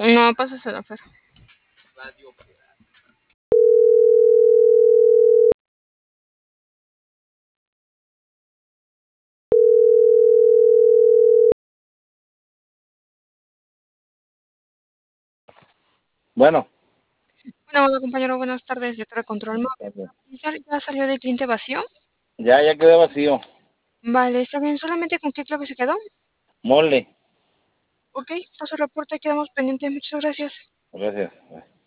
No, pásasela, Fer. Bueno, Bueno, hola compañero, buenas tardes. De Torre Control Móvil. ¿Ya salió del cliente vacío? ya quedó vacío. Vale, está bien. ¿Solamente con qué clave se quedó? Mole. Ok, paso reporte, quedamos pendientes. Muchas gracias. Gracias.